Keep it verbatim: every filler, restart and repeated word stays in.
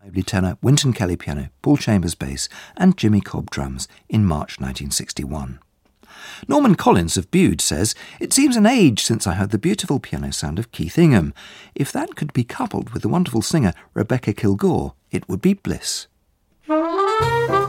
Mobley tenor, Wynton Kelly piano, Paul Chambers bass and Jimmy Cobb drums in March nineteen sixty-one. Norman Collins of Bude says, "It seems an age since I heard the beautiful piano sound of Keith Ingham. If that could be coupled with the wonderful singer Rebecca Kilgore, it would be bliss."